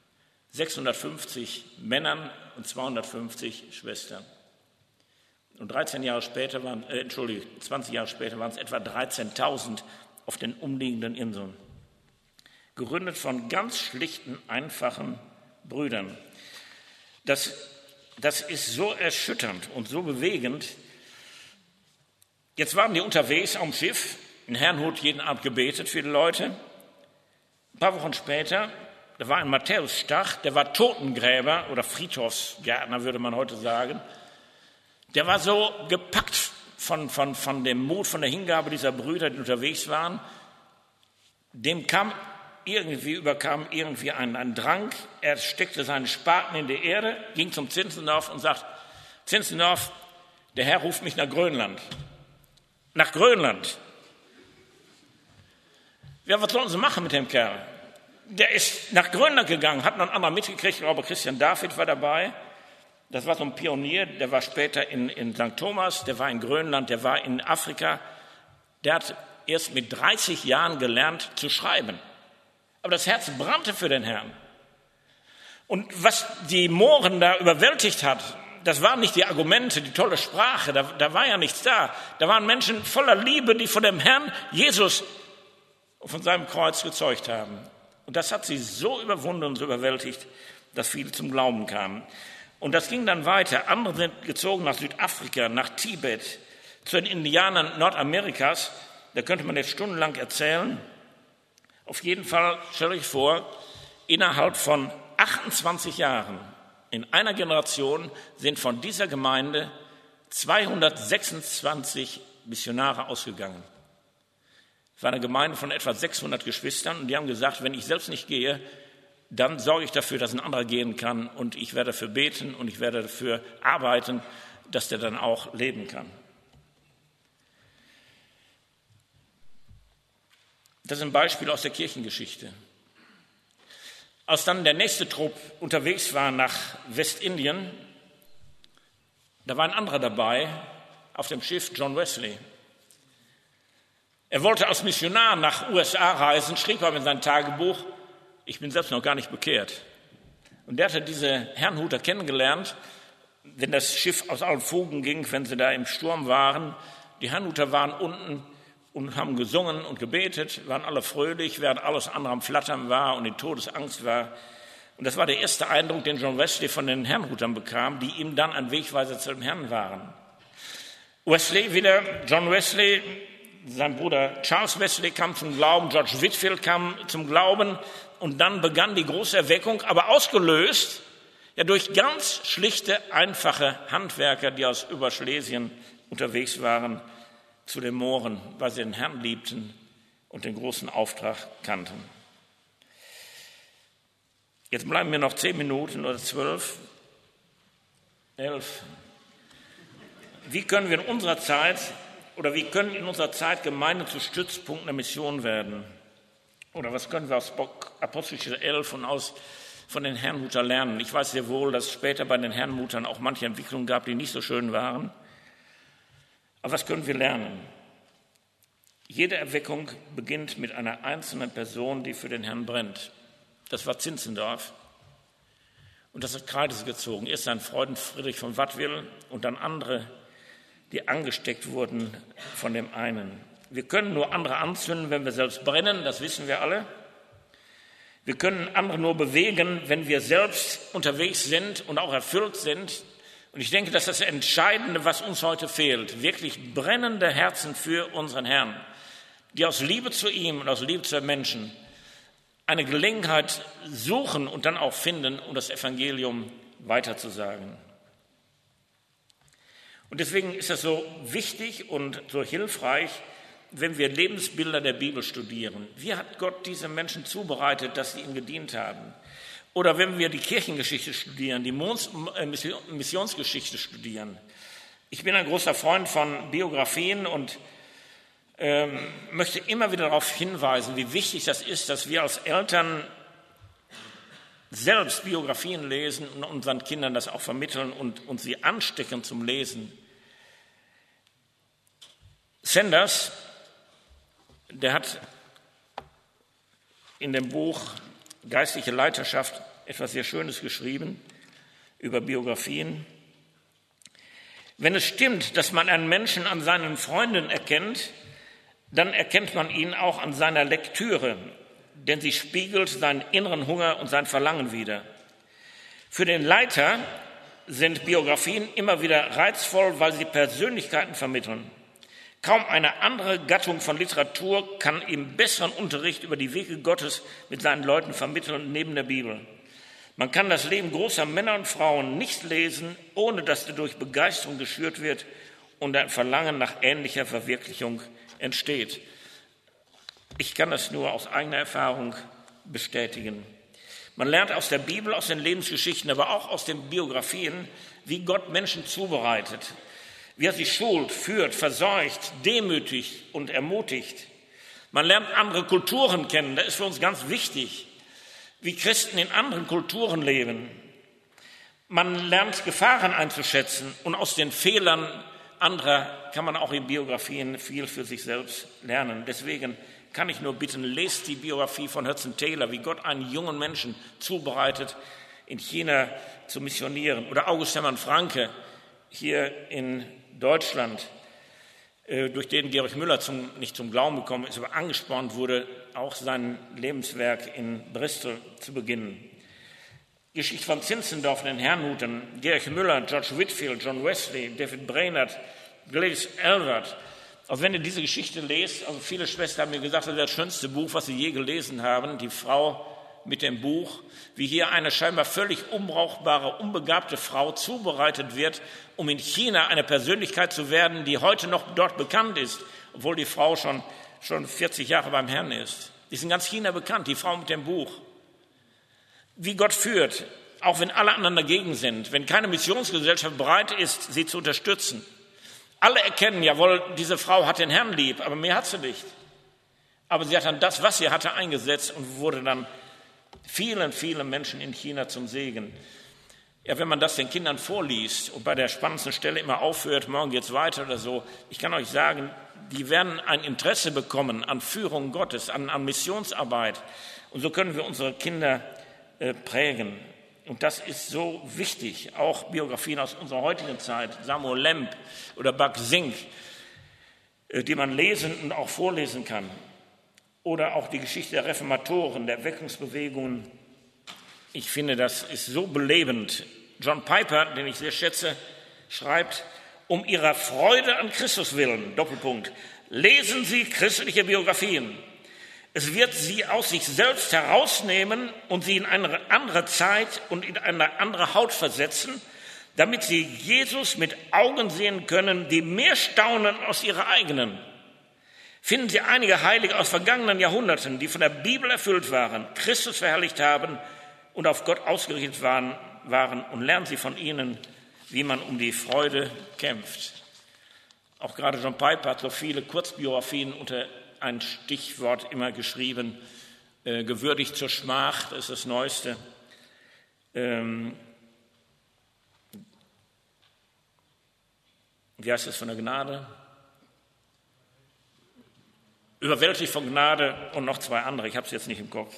650 Männern und 250 Schwestern. Und 20 Jahre später waren es etwa 13.000 auf den umliegenden Inseln. Gegründet von ganz schlichten, einfachen Brüdern. Das ist so erschütternd und so bewegend. Jetzt waren die unterwegs am Schiff, in Herrnhut jeden Abend gebetet für die Leute. Ein paar Wochen später, da war ein Matthäus Stach, der war Totengräber oder Friedhofsgärtner, würde man heute sagen. Der war so gepackt von dem Mut, von der Hingabe dieser Brüder, die unterwegs waren. Dem überkam irgendwie ein Drang. Er steckte seinen Spaten in die Erde, ging zum Zinzendorf und sagt, Zinzendorf, der Herr ruft mich nach Grönland. Nach Grönland. Ja, was sollen sie machen mit dem Kerl? Der ist nach Grönland gegangen, hat noch einen anderen mitgekriegt, ich glaube, Christian David war dabei. Das war so ein Pionier, der war später in St. Thomas, der war in Grönland, der war in Afrika. Der hat erst mit 30 Jahren gelernt zu schreiben. Aber das Herz brannte für den Herrn. Und was die Mohren da überwältigt hat, das waren nicht die Argumente, die tolle Sprache, da war ja nichts da. Da waren Menschen voller Liebe, die von dem Herrn Jesus und von seinem Kreuz gezeugt haben. Und das hat sie so überwunden und so überwältigt, dass viele zum Glauben kamen. Und das ging dann weiter. Andere sind gezogen nach Südafrika, nach Tibet, zu den Indianern Nordamerikas. Da könnte man jetzt stundenlang erzählen. Auf jeden Fall stelle ich vor, innerhalb von 28 Jahren, in einer Generation, sind von dieser Gemeinde 226 Missionare ausgegangen. Es war eine Gemeinde von etwa 600 Geschwistern und die haben gesagt, wenn ich selbst nicht gehe, dann sorge ich dafür, dass ein anderer gehen kann und ich werde dafür beten und ich werde dafür arbeiten, dass der dann auch leben kann. Das ist ein Beispiel aus der Kirchengeschichte. Als dann der nächste Trupp unterwegs war nach Westindien, da war ein anderer dabei auf dem Schiff, John Wesley. Er wollte als Missionar nach USA reisen, schrieb aber in sein Tagebuch, ich bin selbst noch gar nicht bekehrt. Und der hatte diese Herrnhuter kennengelernt, wenn das Schiff aus allen Fugen ging, wenn sie da im Sturm waren. Die Herrnhuter waren unten und haben gesungen und gebetet, waren alle fröhlich, während alles andere am Flattern war und in Todesangst war. Und das war der erste Eindruck, den John Wesley von den Herrnhutern bekam, die ihm dann ein Wegweiser zu dem Herrn waren. John Wesley, sein Bruder Charles Wesley kam zum Glauben, George Whitefield kam zum Glauben und dann begann die große Erweckung, aber ausgelöst ja durch ganz schlichte, einfache Handwerker, die aus Überschlesien unterwegs waren, zu den Mohren, weil sie den Herrn liebten und den großen Auftrag kannten. Jetzt bleiben mir noch 10 Minuten oder 12, 11. Wie können in unserer Zeit Gemeinden zu Stützpunkten der Mission werden? Oder was können wir aus Apostelgeschichte 11 und von den Herrnhutern lernen? Ich weiß sehr wohl, dass es später bei den Herrnhutern auch manche Entwicklungen gab, die nicht so schön waren. Aber was können wir lernen? Jede Erweckung beginnt mit einer einzelnen Person, die für den Herrn brennt. Das war Zinzendorf. Und das hat Kreise gezogen. Erst sein Freund Friedrich von Wattwil und dann andere, die angesteckt wurden von dem einen. Wir können nur andere anzünden, wenn wir selbst brennen, das wissen wir alle. Wir können andere nur bewegen, wenn wir selbst unterwegs sind und auch erfüllt sind. Und ich denke, das ist das Entscheidende, was uns heute fehlt. Wirklich brennende Herzen für unseren Herrn, die aus Liebe zu ihm und aus Liebe zu den Menschen eine Gelegenheit suchen und dann auch finden, um das Evangelium weiterzusagen. Und deswegen ist es so wichtig und so hilfreich, wenn wir Lebensbilder der Bibel studieren. Wie hat Gott diese Menschen zubereitet, dass sie ihm gedient haben? Oder wenn wir die Kirchengeschichte studieren, die Missionsgeschichte studieren. Ich bin ein großer Freund von Biografien und möchte immer wieder darauf hinweisen, wie wichtig das ist, dass wir als Eltern selbst Biografien lesen und unseren Kindern das auch vermitteln und sie anstecken zum Lesen. Sanders, der hat in dem Buch Geistliche Leiterschaft etwas sehr Schönes geschrieben über Biografien. Wenn es stimmt, dass man einen Menschen an seinen Freunden erkennt, dann erkennt man ihn auch an seiner Lektüre, denn sie spiegelt seinen inneren Hunger und sein Verlangen wider. Für den Leiter sind Biografien immer wieder reizvoll, weil sie Persönlichkeiten vermitteln. Kaum eine andere Gattung von Literatur kann ihm besseren Unterricht über die Wege Gottes mit seinen Leuten vermitteln neben der Bibel. Man kann das Leben großer Männer und Frauen nicht lesen, ohne dass dadurch Begeisterung geschürt wird und ein Verlangen nach ähnlicher Verwirklichung entsteht. Ich kann das nur aus eigener Erfahrung bestätigen. Man lernt aus der Bibel, aus den Lebensgeschichten, aber auch aus den Biografien, wie Gott Menschen zubereitet, wie er sie schult, führt, verseucht, demütigt und ermutigt. Man lernt andere Kulturen kennen, das ist für uns ganz wichtig, wie Christen in anderen Kulturen leben. Man lernt Gefahren einzuschätzen und aus den Fehlern anderer kann man auch in Biografien viel für sich selbst lernen. Deswegen kann ich nur bitten, lest die Biografie von Hudson Taylor, wie Gott einen jungen Menschen zubereitet, in China zu missionieren. Oder August Hermann Francke hier in Deutschland, durch den Georg Müller nicht zum Glauben gekommen ist, aber angespornt wurde, auch sein Lebenswerk in Bristol zu beginnen. Geschichte von Zinzendorf und den Herrnhutern, Georg Müller, George Whitefield, John Wesley, David Brainerd, Gladys Aylward. Also wenn ihr diese Geschichte lest, also viele Schwestern haben mir gesagt, das ist das schönste Buch, was sie je gelesen haben, die Frau mit dem Buch, wie hier eine scheinbar völlig unbrauchbare, unbegabte Frau zubereitet wird, um in China eine Persönlichkeit zu werden, die heute noch dort bekannt ist, obwohl die Frau schon 40 Jahre beim Herrn ist. Die ist in ganz China bekannt, die Frau mit dem Buch. Wie Gott führt, auch wenn alle anderen dagegen sind, wenn keine Missionsgesellschaft bereit ist, sie zu unterstützen. Alle erkennen, jawohl, diese Frau hat den Herrn lieb, aber mehr hat sie nicht. Aber sie hat dann das, was sie hatte, eingesetzt und wurde dann vielen Menschen in China zum Segen. Ja, wenn man das den Kindern vorliest und bei der spannendsten Stelle immer aufhört, morgen geht's weiter oder so, ich kann euch sagen, die werden ein Interesse bekommen an Führung Gottes, an Missionsarbeit. Und so können wir unsere Kinder prägen. Und das ist so wichtig, auch Biografien aus unserer heutigen Zeit, Samuel Lemp oder Buck Zink, die man lesen und auch vorlesen kann. Oder auch die Geschichte der Reformatoren, der Erweckungsbewegungen. Ich finde, das ist so belebend. John Piper, den ich sehr schätze, schreibt, um ihrer Freude an Christus willen, Doppelpunkt, lesen Sie christliche Biografien. Es wird sie aus sich selbst herausnehmen und sie in eine andere Zeit und in eine andere Haut versetzen, damit sie Jesus mit Augen sehen können, die mehr staunen als ihre eigenen. Finden Sie einige Heilige aus vergangenen Jahrhunderten, die von der Bibel erfüllt waren, Christus verherrlicht haben und auf Gott ausgerichtet waren und lernen Sie von ihnen, wie man um die Freude kämpft. Auch gerade John Piper hat so viele Kurzbiografien unter ein Stichwort immer geschrieben, gewürdigt zur Schmach, das ist das Neueste. Wie heißt es von der Gnade? Überwältigt von Gnade und noch zwei andere, ich habe es jetzt nicht im Kopf.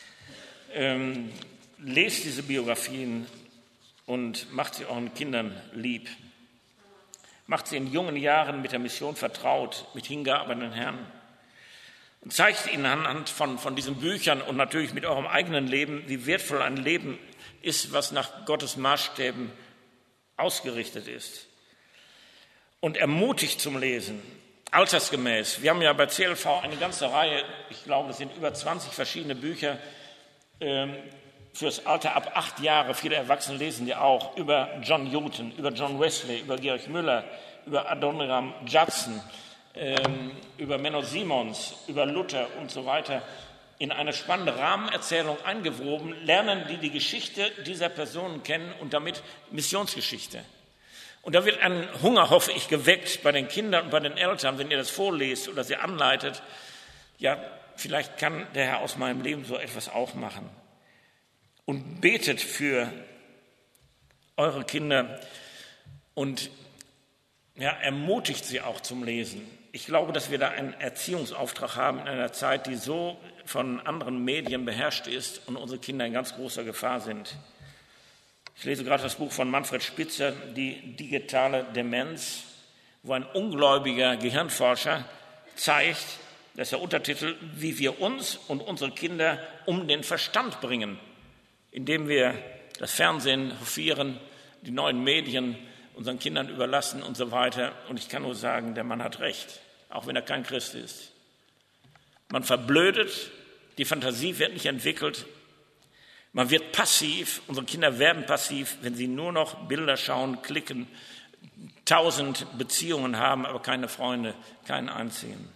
Lest diese Biografien und macht sie euren Kindern lieb. Macht sie in jungen Jahren mit der Mission vertraut, mit Hingabe an den Herrn. Und zeigt ihnen anhand von diesen Büchern und natürlich mit eurem eigenen Leben, wie wertvoll ein Leben ist, was nach Gottes Maßstäben ausgerichtet ist. Und ermutigt zum Lesen, altersgemäß. Wir haben ja bei CLV eine ganze Reihe, ich glaube, es sind über 20 verschiedene Bücher fürs Alter ab 8 Jahre. Viele Erwachsene lesen die auch über John Newton, über John Wesley, über Georg Müller, über Adoniram Judson, über Menno Simons, über Luther und so weiter, in eine spannende Rahmenerzählung eingewoben, lernen die Geschichte dieser Personen kennen und damit Missionsgeschichte. Und da wird ein Hunger, hoffe ich, geweckt bei den Kindern und bei den Eltern, wenn ihr das vorlest oder sie anleitet. Ja, vielleicht kann der Herr aus meinem Leben so etwas auch machen. und betet für eure Kinder und ermutigt sie auch zum Lesen. Ich glaube, dass wir da einen Erziehungsauftrag haben in einer Zeit, die so von anderen Medien beherrscht ist und unsere Kinder in ganz großer Gefahr sind. Ich lese gerade das Buch von Manfred Spitzer, Die digitale Demenz, wo ein ungläubiger Gehirnforscher zeigt, das ist der Untertitel, wie wir uns und unsere Kinder um den Verstand bringen, indem wir das Fernsehen hofieren, die neuen Medien unseren Kindern überlassen und so weiter. Und ich kann nur sagen, der Mann hat recht, auch wenn er kein Christ ist. Man verblödet, die Fantasie wird nicht entwickelt, man wird passiv, unsere Kinder werden passiv, wenn sie nur noch Bilder schauen, klicken, 1000 Beziehungen haben, aber keine Freunde, keinen einzigen.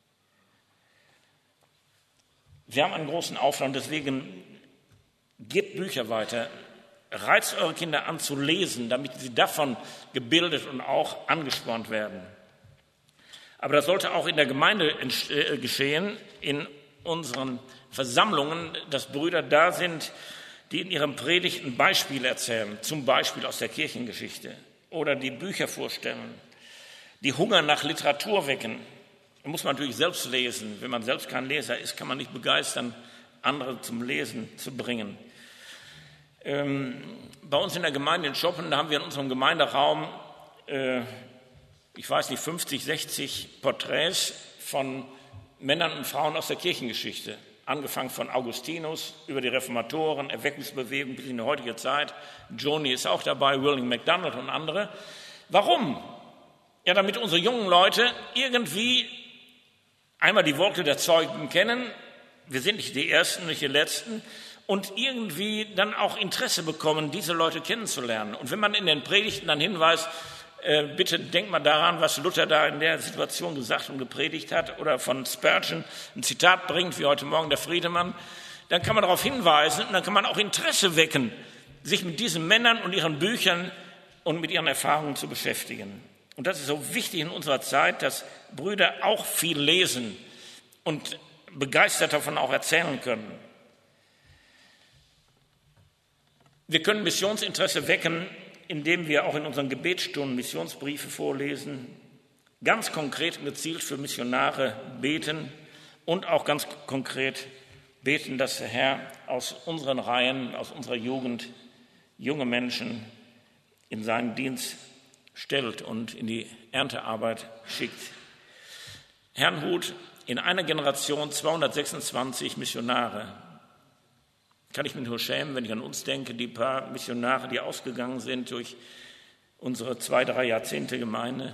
Wir haben einen großen Aufwand, deswegen gebt Bücher weiter, reizt eure Kinder an zu lesen, damit sie davon gebildet und auch angespornt werden. Aber das sollte auch in der Gemeinde geschehen, in unseren Versammlungen, dass Brüder da sind, die in ihren Predigten Beispiele erzählen, zum Beispiel aus der Kirchengeschichte oder die Bücher vorstellen, die Hunger nach Literatur wecken. Das muss man natürlich selbst lesen. Wenn man selbst kein Leser ist, kann man nicht begeistern, andere zum Lesen zu bringen. Bei uns in der Gemeinde in Schoppen, da haben wir in unserem Gemeinderaum, 50, 60 Porträts von Männern und Frauen aus der Kirchengeschichte, angefangen von Augustinus über die Reformatoren, Erweckungsbewegung bis in die heutige Zeit. Joni ist auch dabei, William MacDonald und andere. Warum? Ja, damit unsere jungen Leute irgendwie einmal die Worte der Zeugen kennen, wir sind nicht die Ersten, nicht die Letzten, und irgendwie dann auch Interesse bekommen, diese Leute kennenzulernen. Und wenn man in den Predigten dann hinweist, bitte denkt mal daran, was Luther da in der Situation gesagt und gepredigt hat, oder von Spurgeon ein Zitat bringt, wie heute Morgen der Friedemann, dann kann man darauf hinweisen und dann kann man auch Interesse wecken, sich mit diesen Männern und ihren Büchern und mit ihren Erfahrungen zu beschäftigen. Und das ist so wichtig in unserer Zeit, dass Brüder auch viel lesen und begeistert davon auch erzählen können. Wir können Missionsinteresse wecken, indem wir auch in unseren Gebetsstunden Missionsbriefe vorlesen, ganz konkret und gezielt für Missionare beten und auch ganz konkret beten, dass der Herr aus unseren Reihen, aus unserer Jugend junge Menschen in seinen Dienst stellt und in die Erntearbeit schickt. Herrnhut, in einer Generation 226 Missionare. Kann ich mich nur schämen, wenn ich an uns denke, die paar Missionare, die ausgegangen sind durch unsere 2-3 Jahrzehnte Gemeinde.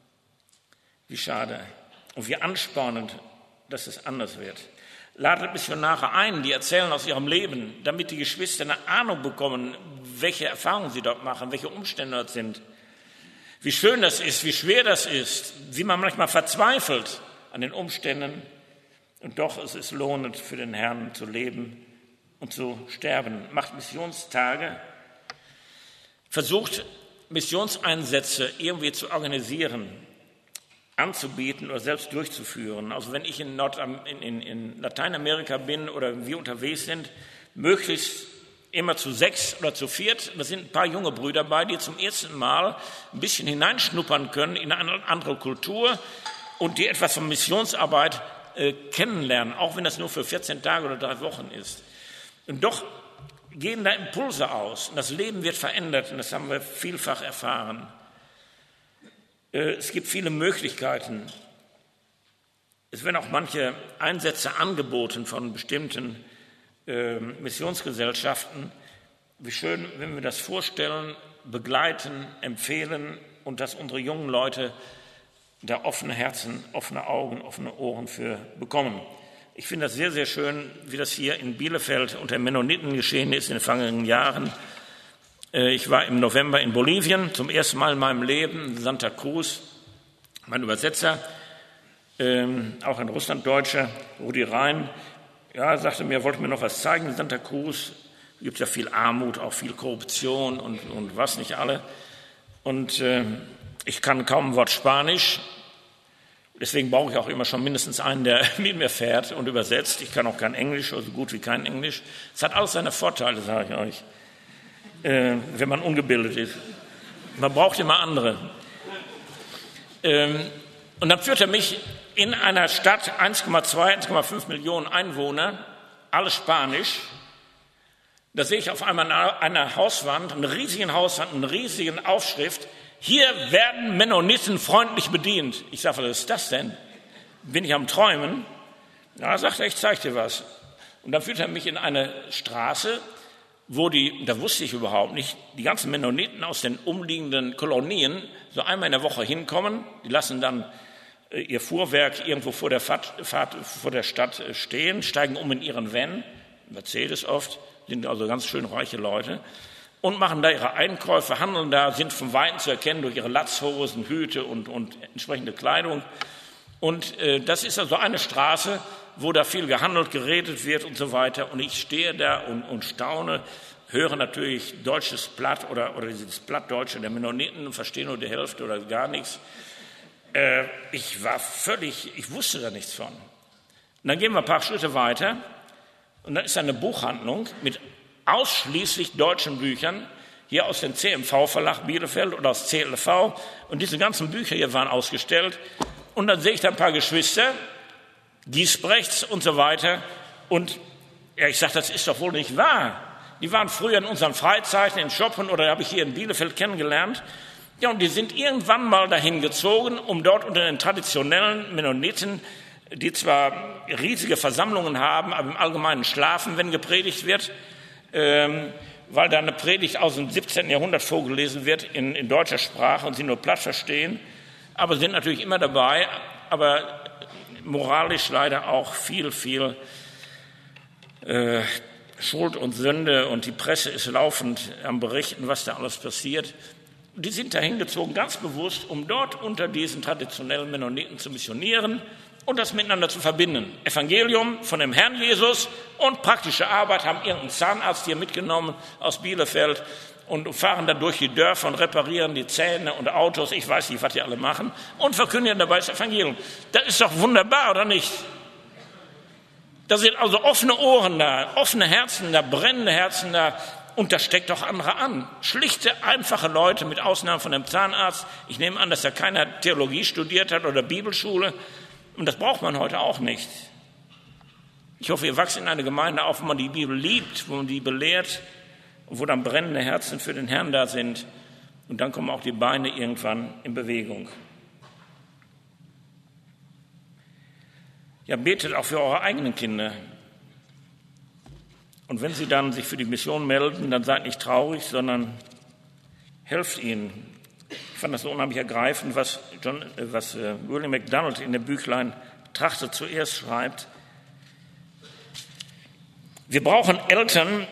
Wie schade und wie anspornend, dass es anders wird. Ladet Missionare ein, die erzählen aus ihrem Leben, damit die Geschwister eine Ahnung bekommen, welche Erfahrungen sie dort machen, welche Umstände dort sind. Wie schön das ist, wie schwer das ist, wie man manchmal verzweifelt an den Umständen. Und doch es ist lohnend, für den Herrn zu leben und zu sterben. Macht Missionstage, versucht Missionseinsätze irgendwie zu organisieren, anzubieten oder selbst durchzuführen. Also wenn ich in Lateinamerika bin oder wir unterwegs sind, möglichst immer zu 6 oder zu 4. Da sind ein paar junge Brüder dabei, die zum ersten Mal ein bisschen hineinschnuppern können in eine andere Kultur und die etwas von Missionsarbeit kennenlernen, auch wenn das nur für 14 Tage oder 3 Wochen ist. Und doch gehen da Impulse aus und das Leben wird verändert und das haben wir vielfach erfahren. Es gibt viele Möglichkeiten. Es werden auch manche Einsätze angeboten von bestimmten Missionsgesellschaften. Wie schön, wenn wir das vorstellen, begleiten, empfehlen und dass unsere jungen Leute da offene Herzen, offene Augen, offene Ohren für bekommen. Ich finde das sehr, sehr schön, wie das hier in Bielefeld unter Mennoniten geschehen ist in den vergangenen Jahren. Ich war im November in Bolivien, zum ersten Mal in meinem Leben, in Santa Cruz. Mein Übersetzer, auch ein Russlanddeutscher, Rudi Rhein, sagte mir, er wollte mir noch was zeigen in Santa Cruz. Da gibt es ja viel Armut, auch viel Korruption und was nicht alle. Und ich kann kaum ein Wort Spanisch. Deswegen brauche ich auch immer schon mindestens einen, der mit mir fährt und übersetzt. Ich kann auch kein Englisch, oder so gut wie kein Englisch. Es hat alles seine Vorteile, sage ich euch, wenn man ungebildet ist. Man braucht immer andere. Und dann führt er mich in einer Stadt, 1,5 Millionen Einwohner, alles Spanisch. Da sehe ich auf einmal an einer Hauswand, eine riesige Hauswand, eine riesige Aufschrift: Hier werden Mennoniten freundlich bedient. Ich sage, was ist das denn? Bin ich am Träumen? Ja, sagt er, ich zeige dir was. Und dann führt er mich in eine Straße, wo da wusste ich überhaupt nicht, die ganzen Mennoniten aus den umliegenden Kolonien so einmal in der Woche hinkommen. Die lassen dann ihr Fuhrwerk irgendwo vor der Stadt stehen, steigen um in ihren Van, Mercedes oft, sind also ganz schön reiche Leute, und machen da ihre Einkäufe, handeln da, sind vom Weiten zu erkennen durch ihre Latzhosen, Hüte und entsprechende Kleidung. Und das ist also eine Straße, wo da viel gehandelt, geredet wird und so weiter. Und ich stehe da und staune, höre natürlich deutsches Platt oder dieses Plattdeutsche der Mennoniten und verstehe nur die Hälfte oder gar nichts. Ich wusste da nichts von. Und dann gehen wir ein paar Schritte weiter und dann ist eine Buchhandlung mit ausschließlich deutschen Büchern, hier aus dem CMV-Verlag Bielefeld oder aus CLV. Und diese ganzen Bücher hier waren ausgestellt. Und dann sehe ich da ein paar Geschwister, Giesbrechts und so weiter. Und ja, ich sage, das ist doch wohl nicht wahr. Die waren früher in unseren Freizeiten in Schoppen oder habe ich hier in Bielefeld kennengelernt. Ja, und die sind irgendwann mal dahin gezogen, um dort unter den traditionellen Mennoniten, die zwar riesige Versammlungen haben, aber im Allgemeinen schlafen, wenn gepredigt wird, weil da eine Predigt aus dem 17. Jahrhundert vorgelesen wird in deutscher Sprache und sie nur platt verstehen, aber sind natürlich immer dabei, aber moralisch leider auch viel Schuld und Sünde, und die Presse ist laufend am Berichten, was da alles passiert. Die sind dahin gezogen, ganz bewusst, um dort unter diesen traditionellen Mennoniten zu missionieren und das miteinander zu verbinden. Evangelium von dem Herrn Jesus und praktische Arbeit, haben irgendeinen Zahnarzt hier mitgenommen aus Bielefeld und fahren dann durch die Dörfer und reparieren die Zähne und Autos, ich weiß nicht, was die alle machen, und verkündigen dabei das Evangelium. Das ist doch wunderbar, oder nicht? Da sind also offene Ohren da, offene Herzen da, brennende Herzen da, und das steckt doch andere an. Schlichte, einfache Leute, mit Ausnahme von dem Zahnarzt. Ich nehme an, dass da keiner Theologie studiert hat oder Bibelschule. Und das braucht man heute auch nicht. Ich hoffe, ihr wachst in einer Gemeinde auf, wo man die Bibel liebt, wo man die belehrt und wo dann brennende Herzen für den Herrn da sind. Und dann kommen auch die Beine irgendwann in Bewegung. Ja, betet auch für eure eigenen Kinder. Und wenn sie dann sich für die Mission melden, dann seid nicht traurig, sondern helft ihnen. Ich fand das so unheimlich ergreifend, was William MacDonald in dem Büchlein Trachte zuerst schreibt. Wir brauchen Eltern,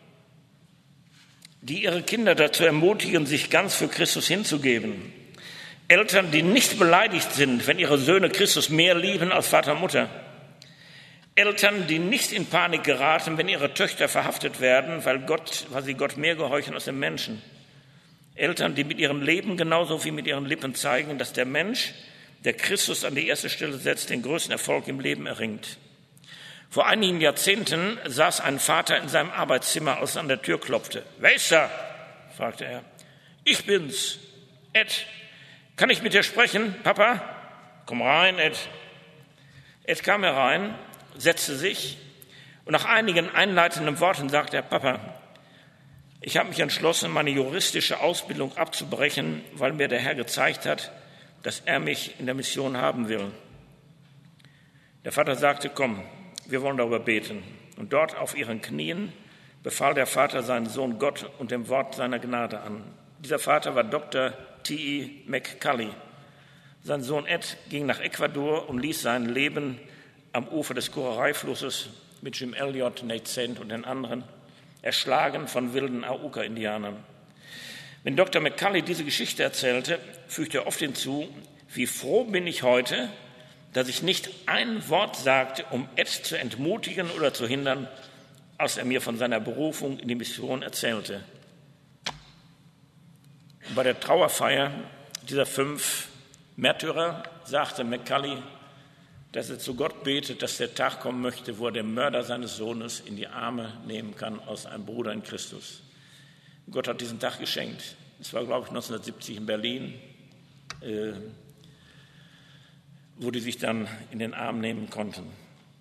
die ihre Kinder dazu ermutigen, sich ganz für Christus hinzugeben. Eltern, die nicht beleidigt sind, wenn ihre Söhne Christus mehr lieben als Vater und Mutter. Eltern, die nicht in Panik geraten, wenn ihre Töchter verhaftet werden, weil sie Gott mehr gehorchen als dem Menschen. Eltern, die mit ihrem Leben genauso wie mit ihren Lippen zeigen, dass der Mensch, der Christus an die erste Stelle setzt, den größten Erfolg im Leben erringt. Vor einigen Jahrzehnten saß ein Vater in seinem Arbeitszimmer, als er an der Tür klopfte. »Wer ist da?« fragte er. »Ich bin's, Ed. Kann ich mit dir sprechen, Papa?« »Komm rein, Ed.« Ed kam herein, setzte sich und nach einigen einleitenden Worten sagte er: »Papa, ich habe mich entschlossen, meine juristische Ausbildung abzubrechen, weil mir der Herr gezeigt hat, dass er mich in der Mission haben will.« Der Vater sagte: »Komm, wir wollen darüber beten.« Und dort auf ihren Knien befahl der Vater seinen Sohn Gott und dem Wort seiner Gnade an. Dieser Vater war Dr. T.E. McCulley. Sein Sohn Ed ging nach Ecuador und ließ sein Leben am Ufer des Kuraray-Flusses mit Jim Elliot, Nate Saint und den anderen erschlagen von wilden Auca-Indianern. Wenn Dr. McCulley diese Geschichte erzählte, fügte er oft hinzu: Wie froh bin ich heute, dass ich nicht ein Wort sagte, um Ed zu entmutigen oder zu hindern, als er mir von seiner Berufung in die Mission erzählte. Und bei der Trauerfeier dieser 5 Märtyrer sagte Macaulay, dass er zu Gott betet, dass der Tag kommen möchte, wo er den Mörder seines Sohnes in die Arme nehmen kann als ein Bruder in Christus. Gott hat diesen Tag geschenkt. Es war, glaube ich, 1970 in Berlin, wo die sich dann in den Arm nehmen konnten.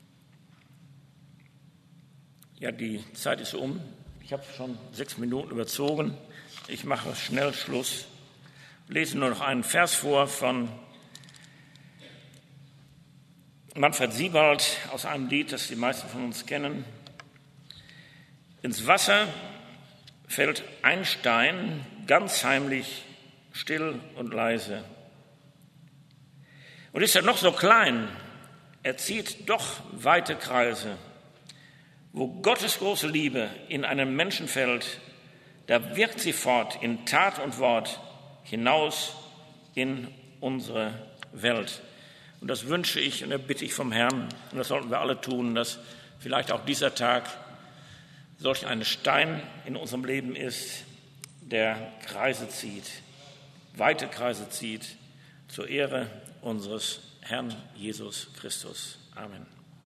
Ja, die Zeit ist um. Ich habe schon 6 Minuten überzogen. Ich mache schnell Schluss. Lese nur noch einen Vers vor von Manfred Siebald aus einem Lied, das die meisten von uns kennen. Ins Wasser fällt ein Stein, ganz heimlich, still und leise. Und ist er noch so klein, er zieht doch weite Kreise. Wo Gottes große Liebe in einen Menschen fällt, da wirkt sie fort in Tat und Wort hinaus in unsere Welt. Und das wünsche ich und bitte ich vom Herrn, und das sollten wir alle tun, dass vielleicht auch dieser Tag solch ein Stein in unserem Leben ist, der Kreise zieht, weite Kreise zieht, zur Ehre unseres Herrn Jesus Christus. Amen.